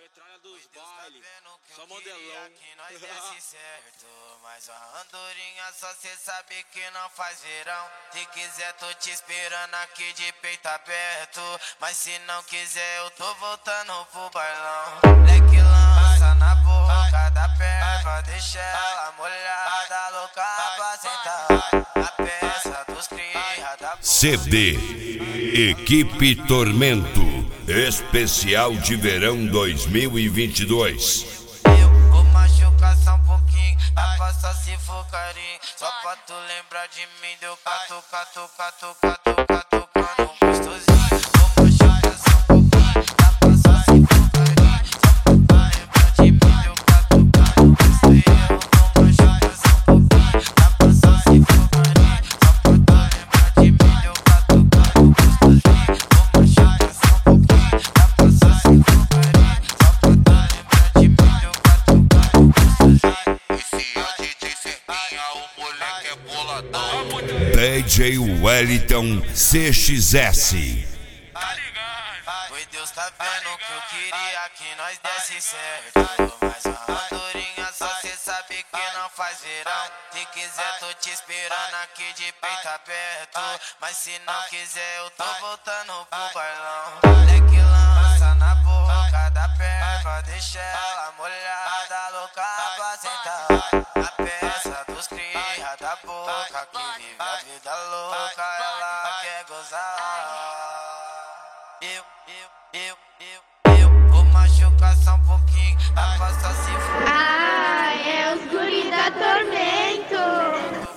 metralha dos bailes, só modelão. Que nós desce certo, mas a andorinha só cê sabe que não faz verão. Se quiser tô te esperando aqui de peito aberto, mas se não quiser eu tô voltando pro bailão. Leque lança na boca da perva, deixa ela molhada, louca pra sentar. A peça dos cria da CD Equipe Tormento Especial de Verão 2022. Eu vou machucar só um pouquinho, dá pra só se for carinho. Só pra tu lembrar de mim, deu catu, catu, catu, catu, catu, catu, gostosinho. Vou machucar só um pouquinho, dá pra só se for carinho. Só pra tu lembrar de mim, deu catu, catu, gostosinho. Vou machucar só um pouquinho, dá pra só se for carinho. Só pra tu lembrar de mim, deu catu, catu, gostosinho. Vou machucar só um pouquinho, dá pra só se for carinho. Só pra tu lembrar de mim, deu catu, catu, gostosinho. Esse é o DJ Serpinha, o moleque é boladão. DJ Wellington CXS. Oi, Deus tá vendo que eu queria que nós desse certo, mas a andorinha só cê sabe que não faz verão. Se quiser tô te esperando aqui de peito aberto, mas se não quiser eu tô voltando pro bailão. Leque lança na boca da perva, deixa ela molhada, louca pra sentar. A peça dos cria da boca que vive a vida louca, ela quer gozar. Eu vou machucar só um pouquinho, dá pra só se for. Ah, é os guri da Tormento.